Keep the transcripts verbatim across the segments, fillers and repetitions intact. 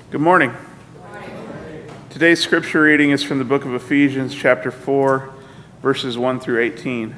Good morning. Today's scripture reading is from the book of Ephesians, chapter four, verses one through eighteen.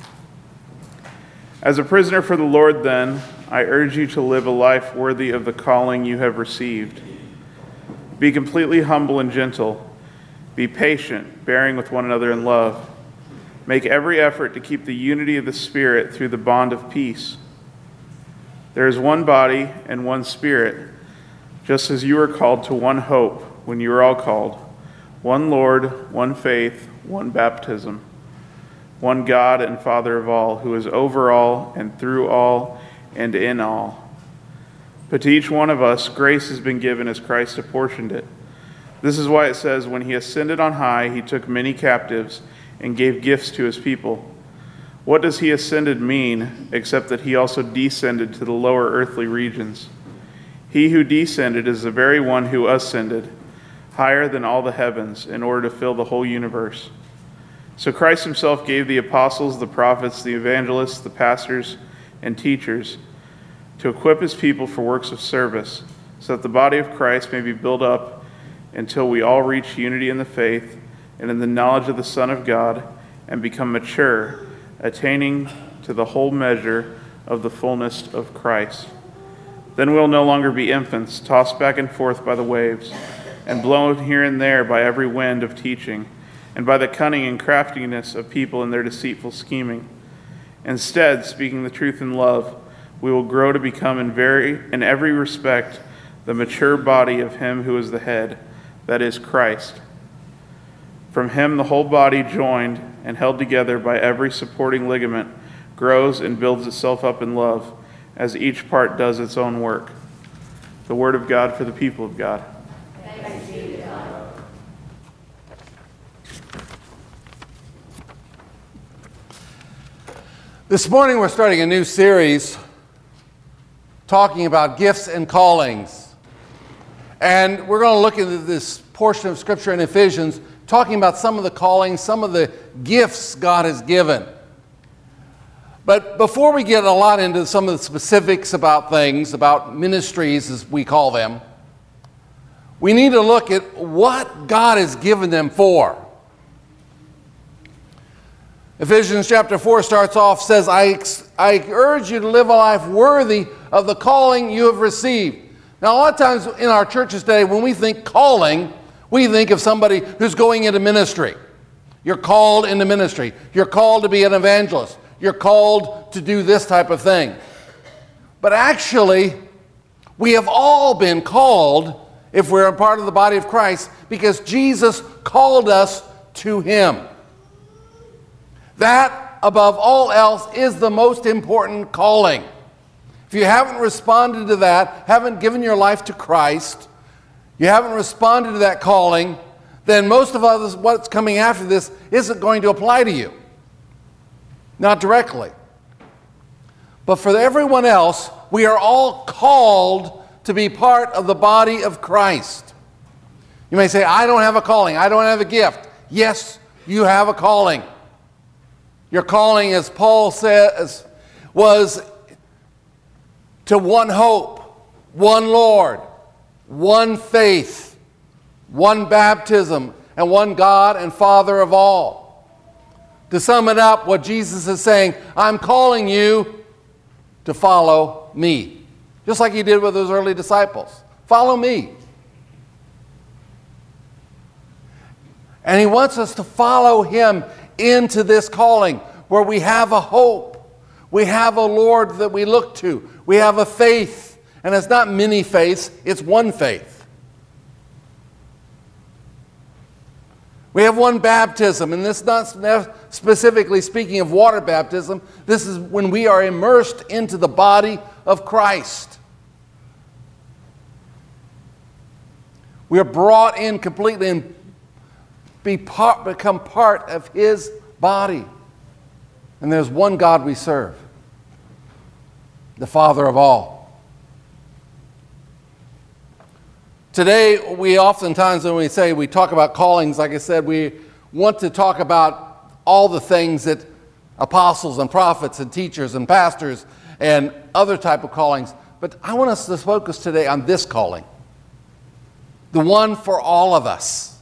As a prisoner for the Lord, then, I urge you to live a life worthy of the calling you have received. Be completely humble and gentle. Be patient, bearing with one another in love. Make every effort to keep the unity of the Spirit through the bond of peace. There is one body and one Spirit, just as you were called to one hope when you were all called, one Lord, one faith, one baptism, one God and Father of all, who is over all and through all and in all. But to each one of us, grace has been given as Christ apportioned it. This is why it says, when he ascended on high, he took many captives and gave gifts to his people. What does he ascended mean, except that he also descended to the lower earthly regions? He who descended is the very one who ascended higher than all the heavens in order to fill the whole universe. So Christ himself gave the apostles, the prophets, the evangelists, the pastors, and teachers to equip his people for works of service, so that the body of Christ may be built up until we all reach unity in the faith and in the knowledge of the Son of God and become mature, attaining to the whole measure of the fullness of Christ. Then we'll no longer be infants, tossed back and forth by the waves, and blown here and there by every wind of teaching, and by the cunning and craftiness of people in their deceitful scheming. Instead, speaking the truth in love, we will grow to become in very in every respect the mature body of him who is the head, that is Christ. From him the whole body, joined and held together by every supporting ligament, grows and builds itself up in love, as each part does its own work. The word of God for the people of God. Thanks be to God. This morning we're starting a new series talking about gifts and callings. And we're going to look into this portion of Scripture in Ephesians, talking about some of the callings, some of the gifts God has given. But before we get a lot into some of the specifics about things, about ministries as we call them, we need to look at what God has given them for. Ephesians chapter four starts off, says, I, I urge you to live a life worthy of the calling you have received. Now, a lot of times in our churches today, when we think calling, we think of somebody who's going into ministry. You're called into ministry. You're called to be an evangelist. You're called to do this type of thing. But actually, we have all been called, if we're a part of the body of Christ, because Jesus called us to him. That, above all else, is the most important calling. If you haven't responded to that, haven't given your life to Christ, you haven't responded to that calling, then most of us, what's coming after this isn't going to apply to you. Not directly. But for everyone else, we are all called to be part of the body of Christ. You may say, I don't have a calling. I don't have a gift. Yes, you have a calling. Your calling, as Paul says, was to one hope, one Lord, one faith, one baptism, and one God and Father of all. To sum it up, what Jesus is saying, I'm calling you to follow me. Just like he did with those early disciples. Follow me. And he wants us to follow him into this calling where we have a hope. We have a Lord that we look to. We have a faith. And it's not many faiths, it's one faith. We have one baptism, and this is not specifically speaking of water baptism. This is when we are immersed into the body of Christ. We are brought in completely and be part, become part of his body. And there's one God we serve, the Father of all. Today, we oftentimes, when we say we talk about callings, like I said, we want to talk about all the things that apostles and prophets and teachers and pastors and other type of callings. But I want us to focus today on this calling. the one for all of us.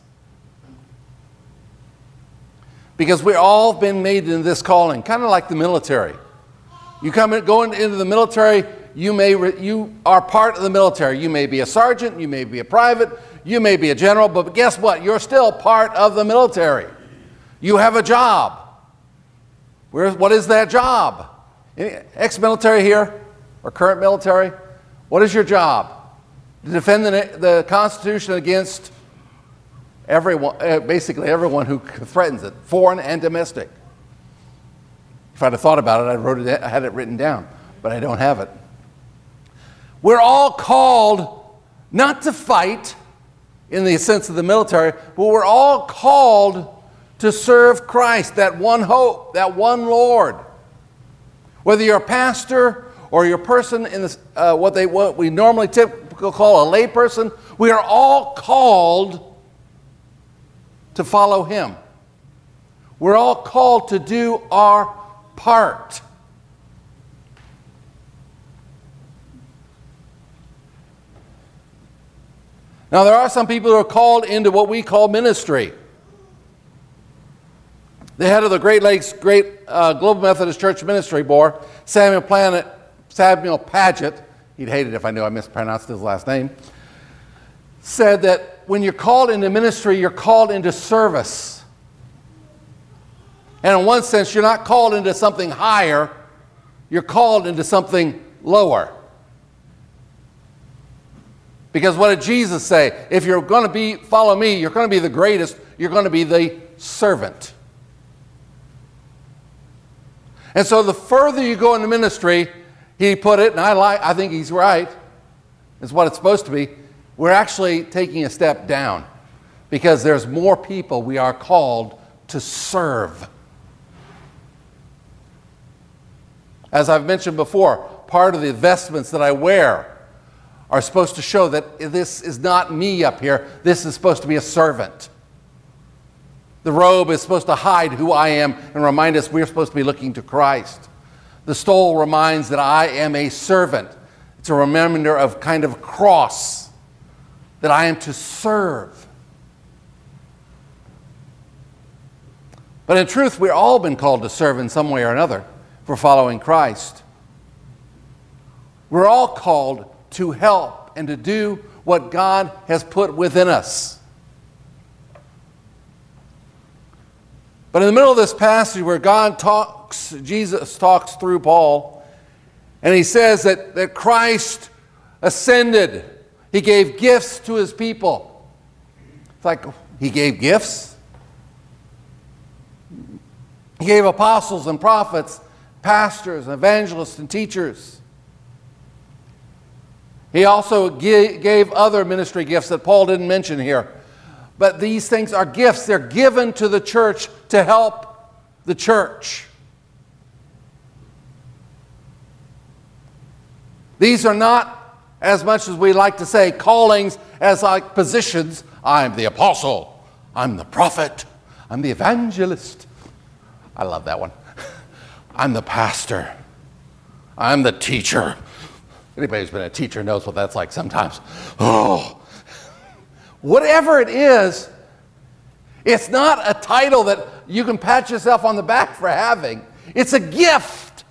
Because we've all been made into this calling, kind of like the military. You come in, go into the military, you may re, you are part of the military. You may be a sergeant, you may be a private, you may be a general, but guess what? You're still part of the military. You have a job. Where, what is that job? Any ex-military here or current military? What is your job? To defend the, the Constitution against everyone, uh, basically everyone who threatens it, foreign and domestic. If I'd have thought about it, I wrote it, I had it written down, but I don't have it. We're all called not to fight in the sense of the military, but we're all called to serve Christ, that one hope, that one Lord. Whether you're a pastor or you're a person in this, uh, what they what we normally typically call a lay person, we are all called to follow Him. We're all called to do our part. Now, there are some people who are called into what we call ministry. The head of the Great Lakes Great uh, Global Methodist Church Ministry Board, Samuel Planet, Samuel Paget, he'd hate it if I knew I mispronounced his last name, said that when you're called into ministry, you're called into service. And in one sense, you're not called into something higher, you're called into something lower. Because what did Jesus say? If you're going to be follow me, you're going to be the greatest, you're going to be the servant. And so the further you go into ministry, he put it, and I like I think he's right, is what it's supposed to be, we're actually taking a step down because there's more people we are called to serve. As I've mentioned before, part of the vestments that I wear are supposed to show that this is not me up here, this is supposed to be a servant. The robe is supposed to hide who I am and remind us we're supposed to be looking to Christ. The stole reminds that I am a servant. It's a reminder of kind of a cross, that I am to serve. But in truth, we've all been called to serve in some way or another for following Christ. We're all called to help and to do what God has put within us. But in the middle of this passage where God talks, Jesus talks through Paul, and he says that, that Christ ascended. He gave gifts to his people. It's like, he gave gifts? He gave apostles and prophets, pastors, evangelists, and teachers. He also gave other ministry gifts that Paul didn't mention here. But these things are gifts. They're given to the church to help the church. These are not, as much as we like to say, callings as like positions. I'm the apostle. I'm the prophet. I'm the evangelist. I love that one. I'm the pastor. I'm the teacher. Anybody who's been a teacher knows what that's like sometimes. Oh. Whatever it is, it's not a title that you can pat yourself on the back for having. It's a gift.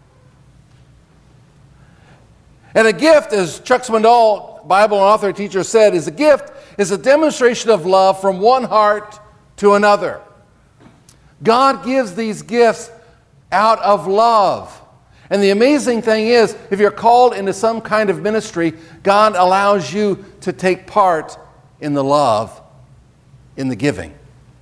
And a gift, as Chuck Swindoll, Bible and author and teacher, said, is a gift is a demonstration of love from one heart to another. God gives these gifts out of love. And the amazing thing is, if you're called into some kind of ministry, God allows you to take part in the love, in the giving.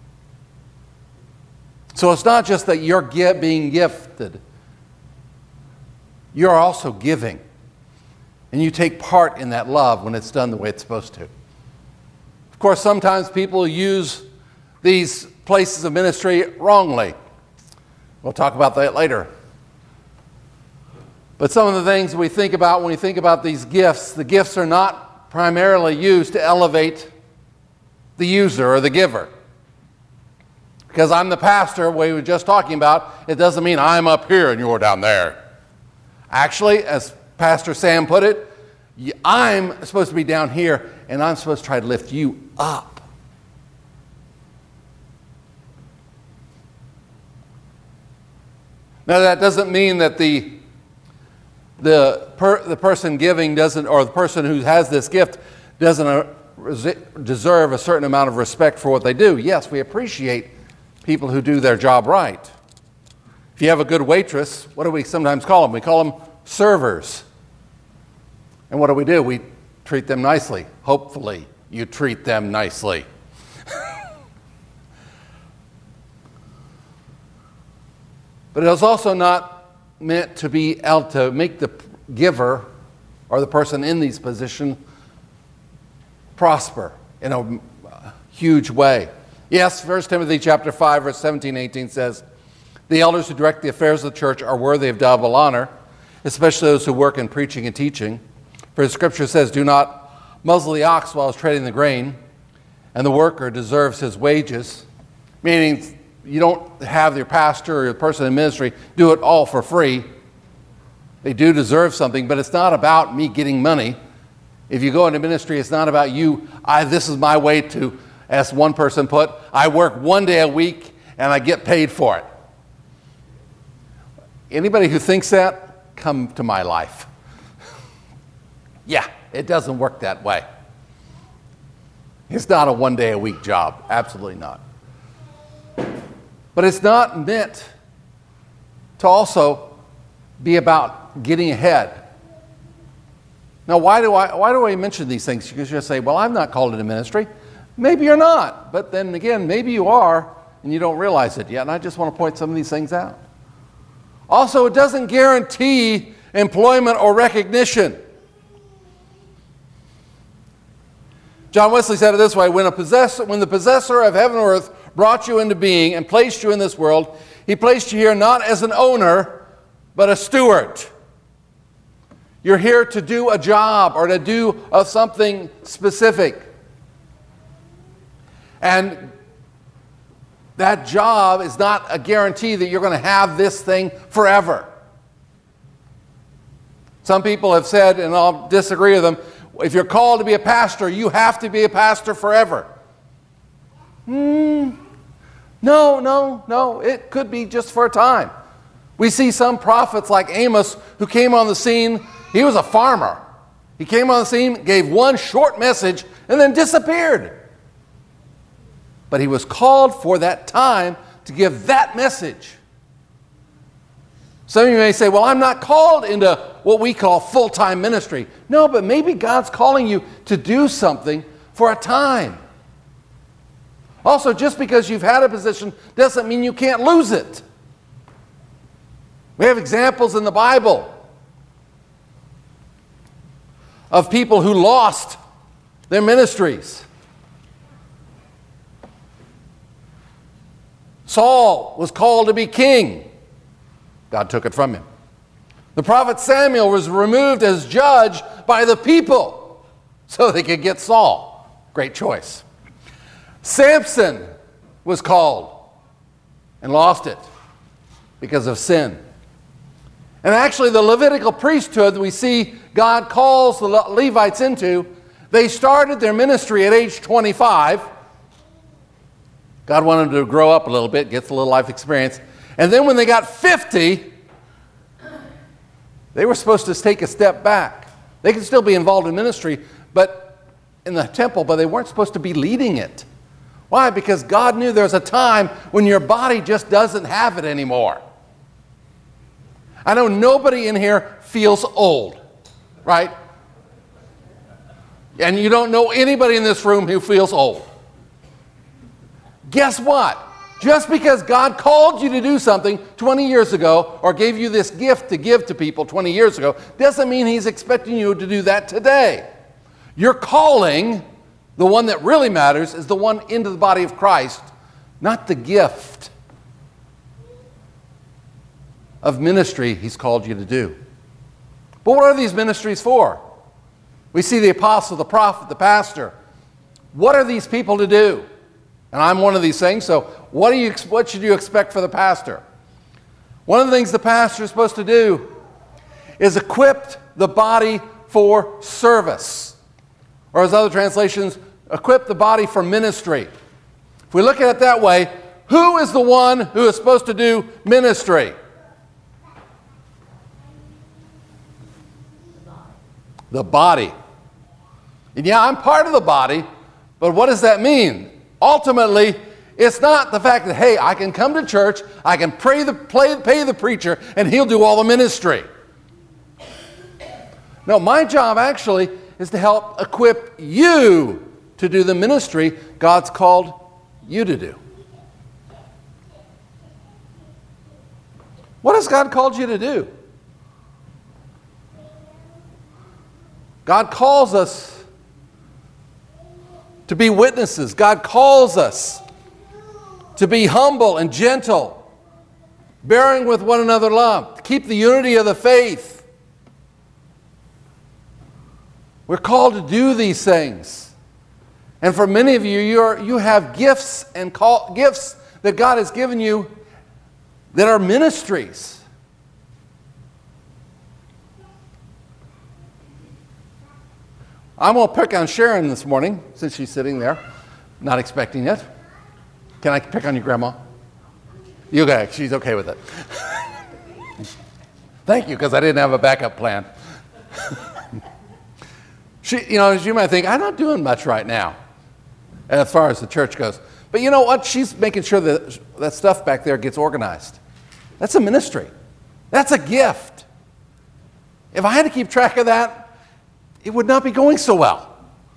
So it's not just that you're being gifted. You're also giving. And you take part in that love when it's done the way it's supposed to. Of course, sometimes people use these places of ministry wrongly. We'll talk about that later. But some of the things we think about when we think about these gifts, the gifts are not primarily used to elevate the user or the giver. Because I'm the pastor, we were just talking about, it doesn't mean I'm up here and you're down there. Actually, as Pastor Sam put it, You- I'm supposed to be down here, and I'm supposed to try to lift you up. Now, that doesn't mean that the the per, the person giving doesn't, or the person who has this gift doesn't uh, resi- deserve a certain amount of respect for what they do. Yes, we appreciate people who do their job right. If you have a good waitress, what do we sometimes call them? We call them servers. And what do we do? We treat them nicely. Hopefully, you treat them nicely. But it is also not meant to be able to make the giver or the person in these positions prosper in a huge way. Yes, First Timothy chapter five, verse seventeen, eighteen says, the elders who direct the affairs of the church are worthy of double honor, especially those who work in preaching and teaching. For the scripture says, do not muzzle the ox while he's treading the grain, and the worker deserves his wages. Meaning, you don't have your pastor or your person in ministry do it all for free. They do deserve something, but it's not about me getting money. If you go into ministry, it's not about you. I, this is my way to, as one person put, I work one day a week and I get paid for it. Anybody who thinks that, come to my life. Yeah, it doesn't work that way. It's not a one day a week job. Absolutely not. But it's not meant to also be about getting ahead. Now, why do I why do I mention these things? Because you say, well, I'm not called into ministry. Maybe you're not. But then again, maybe you are, and you don't realize it yet. And I just want to point some of these things out. Also, it doesn't guarantee employment or recognition. John Wesley said it this way, when, a possessor, when the possessor of heaven and earth brought you into being and placed you in this world, he placed you here not as an owner, but a steward. You're here to do a job or to do uh, something specific. And that job is not a guarantee that you're going to have this thing forever. Some people have said, and I'll disagree with them, if you're called to be a pastor, you have to be a pastor forever. Hmm. No, no, no. It could be just for a time. We see some prophets like Amos who came on the scene. He was a farmer. He came on the scene, gave one short message, and then disappeared. But he was called for that time to give that message. Some of you may say, well, I'm not called into what we call full-time ministry. No, but maybe God's calling you to do something for a time. Also, just because you've had a position doesn't mean you can't lose it. We have examples in the Bible of people who lost their ministries. Saul was called to be king. God took it from him. The prophet Samuel was removed as judge by the people so they could get Saul. Great choice. Samson was called and lost it because of sin. And actually the Levitical priesthood that we see God calls the Levites into, they started their ministry at age twenty-five. God wanted them to grow up a little bit, get a little life experience. And then when they got fifty, they were supposed to take a step back. They could still be involved in ministry, but in the temple, but they weren't supposed to be leading it. Why? Because God knew there's a time when your body just doesn't have it anymore. I know nobody in here feels old, right? And you don't know anybody in this room who feels old. Guess what? Just because God called you to do something twenty years ago or gave you this gift to give to people twenty years ago doesn't mean He's expecting you to do that today. Your calling, the one that really matters, is the one into the body of Christ, not the gift of ministry He's called you to do. But what are these ministries for? We see the apostle, the prophet, the pastor. What are these people to do? And I'm one of these things, so what, do you, what should you expect for the pastor? One of the things the pastor is supposed to do is equip the body for service. Or as other translations, equip the body for ministry. If we look at it that way, who is the one who is supposed to do ministry? The body. And yeah, I'm part of the body, but what does that mean? Ultimately, it's not the fact that, hey, I can come to church, I can pray the, play, pay the preacher, and he'll do all the ministry. No, my job actually is to help equip you to do the ministry God's called you to do. What has God called you to do? God calls us to be witnesses. God calls us to be humble and gentle, bearing with one another love, to keep the unity of the faith. We're called to do these things. And for many of you, you're, you have gifts and call, gifts that God has given you that are ministries. I'm going to pick on Sharon this morning, since she's sitting there, not expecting it. Can I pick on your grandma? You okay? She's okay with it. Thank you, because I didn't have a backup plan. She, you know, as you might think, I'm not doing much right now, as far as the church goes. But you know what? She's making sure that that stuff back there gets organized. That's a ministry. That's a gift. If I had to keep track of that, it would not be going so well.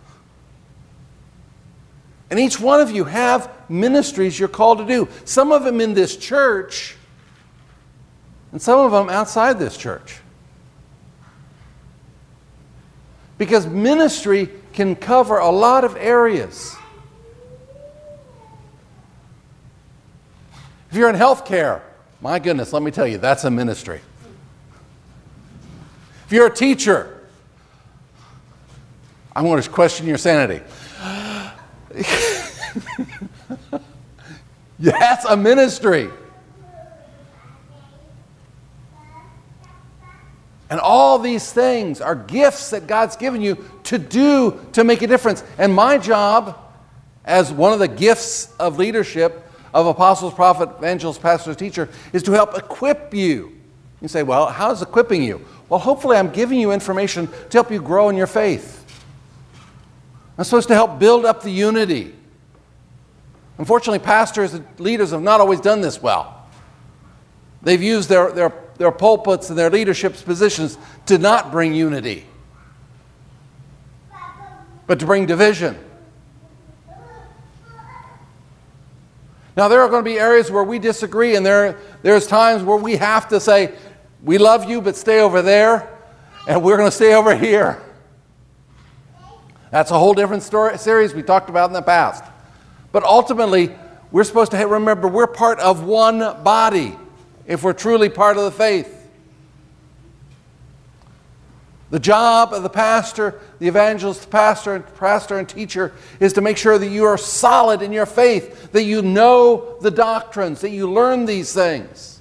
And each one of you have ministries you're called to do. Some of them in this church, and some of them outside this church. Because ministry can cover a lot of areas. If you're in healthcare, my goodness, let me tell you, that's a ministry. If you're a teacher, I'm going to question your sanity. That's a ministry. And all these things are gifts that God's given you to do to make a difference. And my job, as one of the gifts of leadership of apostles, prophet, evangelist, pastor, teacher, is to help equip you. You say, well, how is equipping you? Well, hopefully I'm giving you information to help you grow in your faith. I'm supposed to help build up the unity. Unfortunately, pastors and leaders have not always done this well. They've used their, their, their pulpits and their leadership positions to not bring unity, but to bring division. Now, there are going to be areas where we disagree, and there, there's times where we have to say, we love you, but stay over there, and we're going to stay over here. That's a whole different story, series we talked about in the past. But ultimately, we're supposed to remember we're part of one body if we're truly part of the faith. The job of the pastor, the evangelist, pastor, pastor and teacher is to make sure that you are solid in your faith, that you know the doctrines, that you learn these things.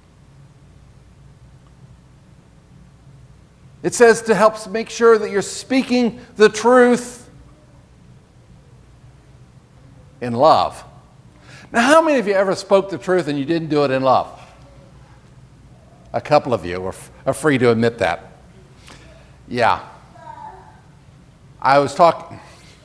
It says to help make sure that you're speaking the truth in love. Now, how many of you ever spoke the truth and you didn't do it in love? A couple of you are, are free to admit that. Yeah. I was talking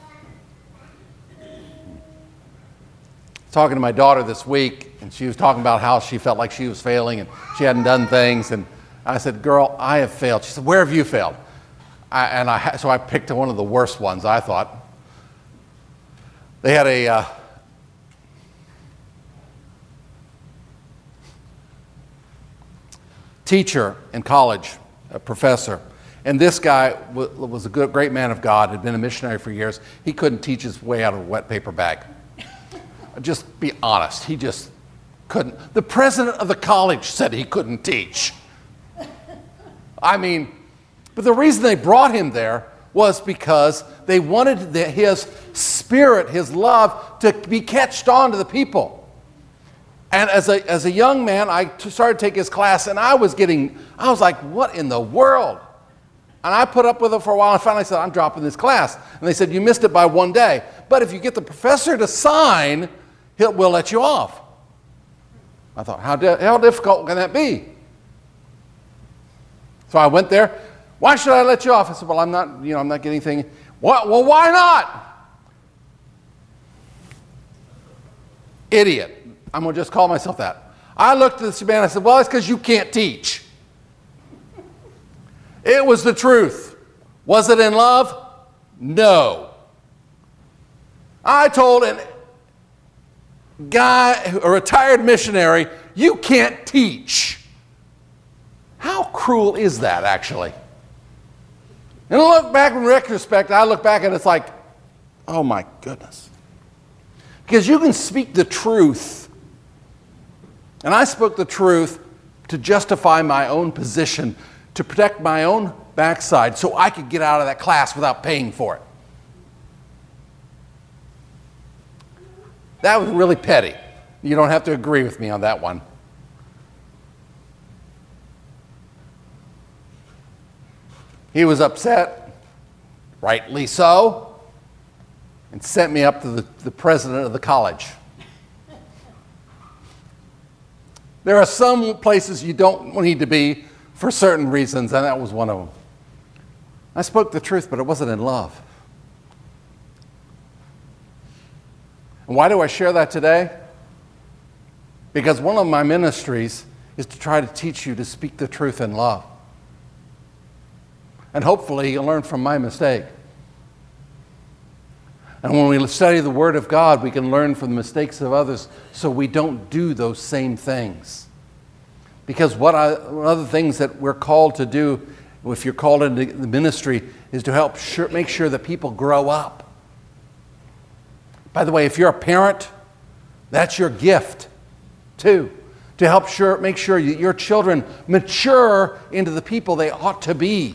talking to my daughter this week, and she was talking about how she felt like she was failing and she hadn't done things. And I said, girl, I have failed. She said, where have you failed? I, and I, so I picked one of the worst ones, I thought. They had a uh, teacher in college, a professor. And this guy was a good, great man of God, had been a missionary for years. He couldn't teach his way out of a wet paper bag. Just be honest, he just couldn't. The president of the college said he couldn't teach. I mean, but the reason they brought him there was because they wanted the, his spirit, his love, to be catched on to the people. And as a, as a young man, I started to take his class, and I was getting, I was like, what in the world? And I put up with it for a while, and finally said, I'm dropping this class. And they said, you missed it by one day. But if you get the professor to sign, he'll, we'll let you off. I thought, how, di- how difficult can that be? So I went there. Why should I let you off? I said, well, I'm not, you know, I'm not getting anything. What? Well, why not? Idiot. I'm going to just call myself that. I looked at this man and I said, well, it's because you can't teach. It was the truth. Was it in love? No. I told a guy, a retired missionary, you can't teach. How cruel is that, actually? And I look back in retrospect, I look back and it's like, oh my goodness. Because you can speak the truth. And I spoke the truth to justify my own position, to protect my own backside so I could get out of that class without paying for it. That was really petty. You don't have to agree with me on that one. He was upset, rightly so, and sent me up to the, the president of the college. There are some places you don't need to be for certain reasons, and that was one of them. I spoke the truth, but it wasn't in love. And why do I share that today? Because one of my ministries is to try to teach you to speak the truth in love. And hopefully you'll learn from my mistake. And when we study the Word of God, we can learn from the mistakes of others so we don't do those same things. Because what I, one of the things that we're called to do, if you're called into the ministry, is to help sure, make sure that people grow up. By the way, if you're a parent, that's your gift too, to help sure, make sure that your children mature into the people they ought to be.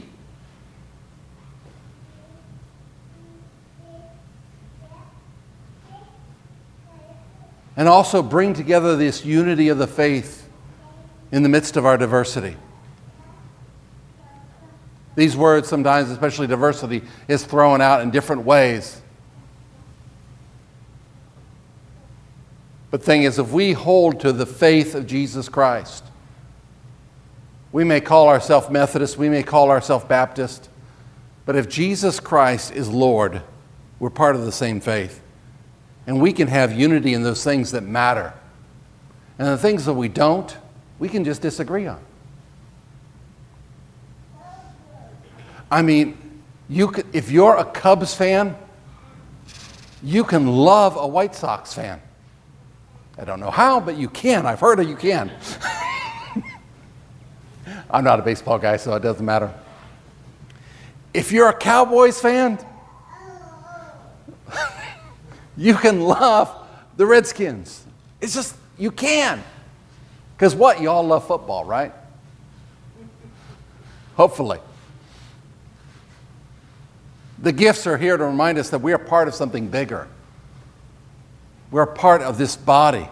And also bring together this unity of the faith in the midst of our diversity. These words sometimes, especially diversity, is thrown out in different ways. But the thing is, if we hold to the faith of Jesus Christ, we may call ourselves Methodist, we may call ourselves Baptist, but if Jesus Christ is Lord, we're part of the same faith. And we can have unity in those things that matter. And the things that we don't, we can just disagree on. I mean, you could, if you're a Cubs fan, you can love a White Sox fan. I don't know how, but you can. I've heard of you can. I'm not a baseball guy, so it doesn't matter. If you're a Cowboys fan, you can love the Redskins. It's just, you can. Because what? You all love football, right? Hopefully. The gifts are here to remind us that we are part of something bigger. We're a part of this body.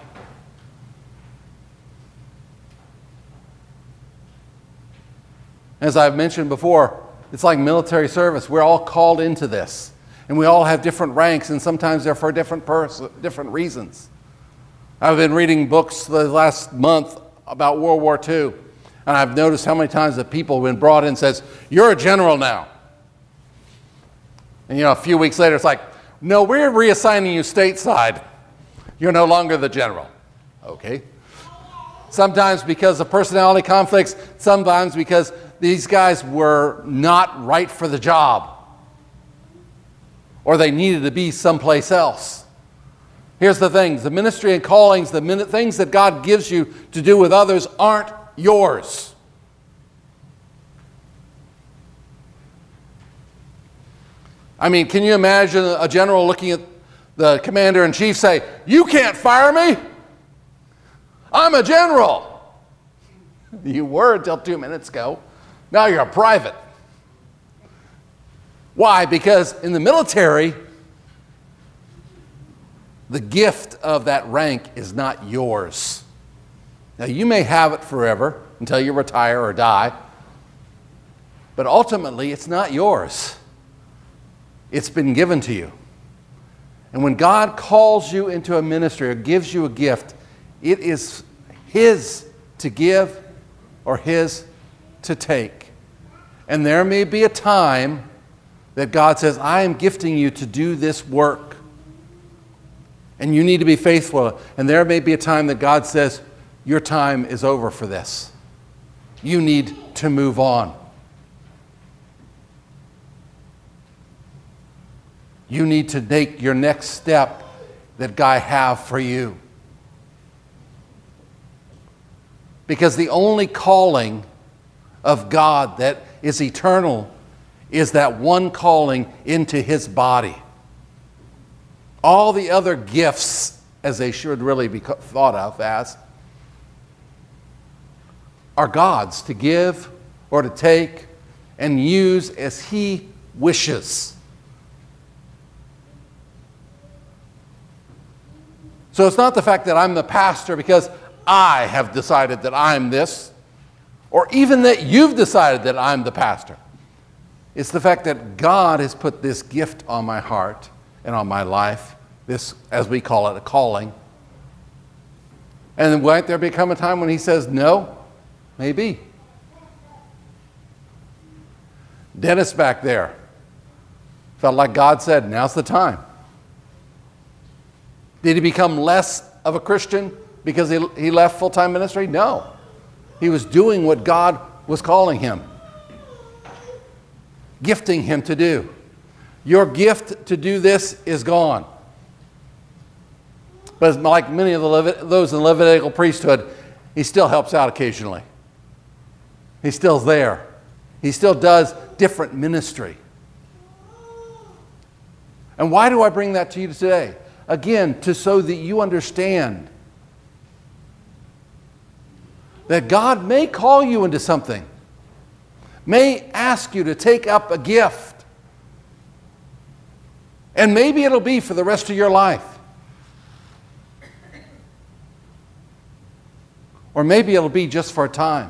As I've mentioned before, it's like military service. We're all called into this. And we all have different ranks, and sometimes they're for different, pers- different reasons. I've been reading books the last month about World War Two, and I've noticed how many times that people have been brought in and says, you're a general now. And you know, a few weeks later, it's like, no, we're reassigning you stateside. You're no longer the general. Okay. Sometimes because of personality conflicts, sometimes because these guys were not right for the job, or they needed to be someplace else. Here's the things, the ministry and callings, the min- things that God gives you to do with others aren't yours. I mean, can you imagine a general looking at the commander-in-chief say, you can't fire me? I'm a general. You were until two minutes ago. Now you're a private. Why? Because in the military, the gift of that rank is not yours. Now, you may have it forever until you retire or die. But ultimately, it's not yours. It's been given to you. And when God calls you into a ministry or gives you a gift, it is His to give or His to take. And there may be a time that God says, I am gifting you to do this work. And you need to be faithful. And there may be a time that God says, your time is over for this. You need to move on. You need to take your next step that God have for you. Because the only calling of God that is eternal is that one calling into His body. All the other gifts, as they should really be thought of as, are God's to give or to take and use as He wishes. So it's not the fact that I'm the pastor because I have decided that I'm this, or even that you've decided that I'm the pastor. It's the fact that God has put this gift on my heart and on my life, this, as we call it, a calling. And then might there become a time when He says no? Maybe. Dennis back there felt like God said, now's the time. Did he become less of a Christian because he, he left full-time ministry? No. He was doing what God was calling him, gifting him to do. Your gift to do this is gone. But like many of the Levit- those in the Levitical priesthood, he still helps out occasionally. He's still there. He still does different ministry. And why do I bring that to you today? Again, to so that you understand that God may call you into something, may ask you to take up a gift, and maybe it'll be for the rest of your life. Or maybe it'll be just for a time.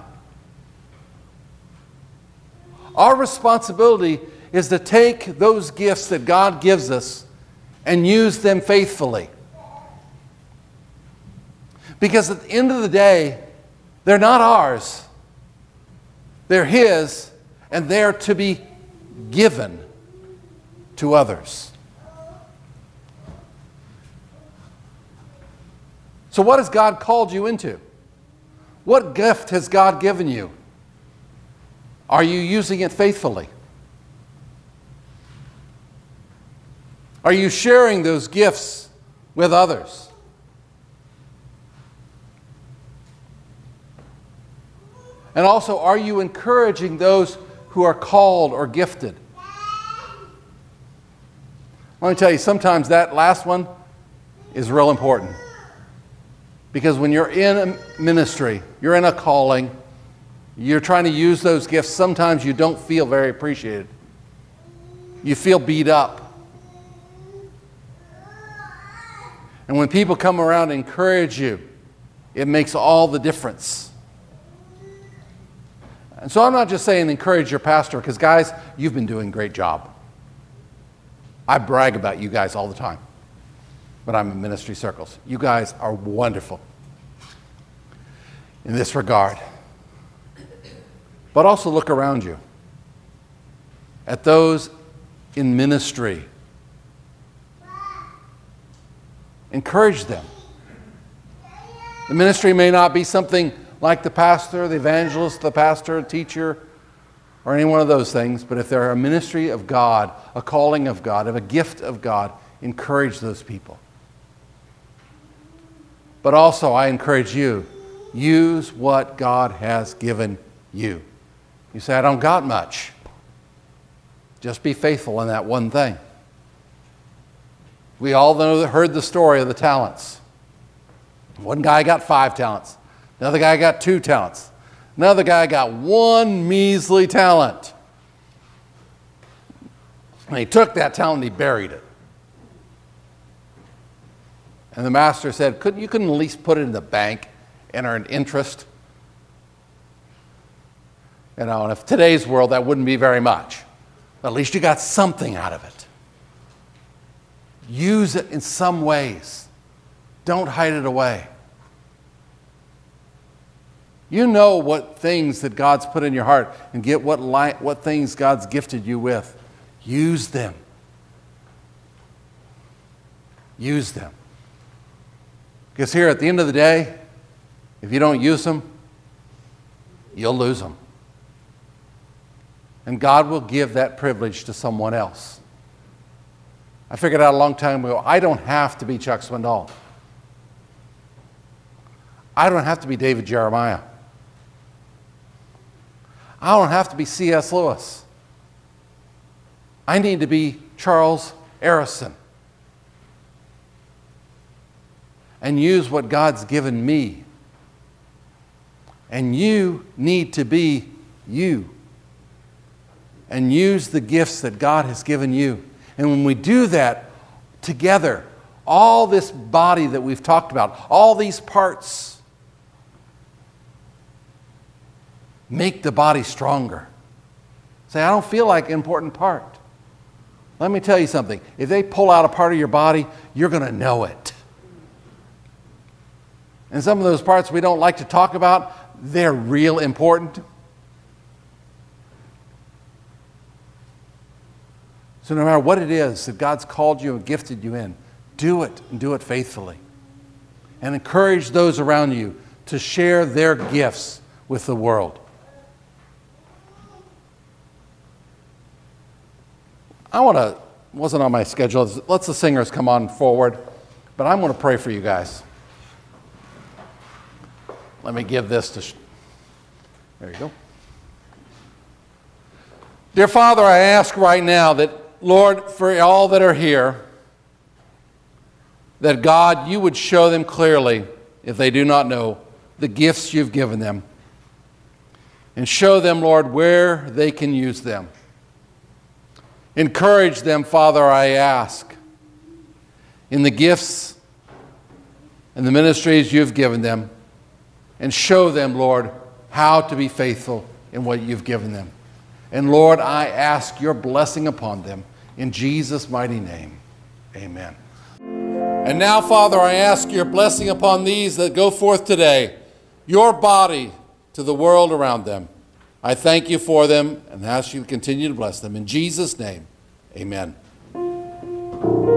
Our responsibility is to take those gifts that God gives us and use them faithfully. Because at the end of the day, they're not ours. They're His, and they're to be given to others. So what has God called you into? What gift has God given you? Are you using it faithfully? Are you sharing those gifts with others? And also, are you encouraging those who are called or gifted? Let me tell you, sometimes that last one is real important. Because when you're in a ministry, you're in a calling, you're trying to use those gifts, sometimes you don't feel very appreciated. You feel beat up. And when people come around and encourage you, it makes all the difference. And so I'm not just saying encourage your pastor, because guys, you've been doing a great job. I brag about you guys all the time when I'm in ministry circles. You guys are wonderful in this regard. But also look around you at those in ministry. Encourage them. The ministry may not be something like the pastor, the evangelist, the pastor, teacher, or any one of those things, but if they're a ministry of God, a calling of God, of a gift of God, encourage those people. But also, I encourage you, use what God has given you. You say, I don't got much. Just be faithful in that one thing. We all know, heard the story of the talents. One guy got five talents. Another guy got two talents. Another guy got one measly talent. And he took that talent and he buried it. And the master said, couldn't, you couldn't at least put it in the bank and earn interest? You know, and if today's world, that wouldn't be very much. But at least you got something out of it. Use it in some ways. Don't hide it away. You know what things that God's put in your heart and get what light, what things God's gifted you with. Use them. Use them. Because here at the end of the day, if you don't use them, you'll lose them. And God will give that privilege to someone else. I figured out a long time ago, I don't have to be Chuck Swindoll. I don't have to be David Jeremiah. I don't have to be C S Lewis. I need to be Charles Arison. And use what God's given me. And you need to be you. And use the gifts that God has given you. And when we do that together, all this body that we've talked about, all these parts, make the body stronger. Say, I don't feel like an important part. Let me tell you something. If they pull out a part of your body, you're going to know it. And some of those parts we don't like to talk about, they're real important. So no matter what it is that God's called you and gifted you in, do it and do it faithfully. And encourage those around you to share their gifts with the world. I want to, wasn't on my schedule, let the singers come on forward, but I'm going to pray for you guys. Let me give this to, there you go. Dear Father, I ask right now that, Lord, for all that are here, that God, you would show them clearly, if they do not know, the gifts you've given them. And show them, Lord, where they can use them. Encourage them, Father, I ask, in the gifts and the ministries you've given them. And show them, Lord, how to be faithful in what you've given them. And Lord, I ask your blessing upon them. In Jesus' mighty name, amen. And now, Father, I ask your blessing upon these that go forth today, your body to the world around them. I thank you for them and ask you to continue to bless them. In Jesus' name, amen.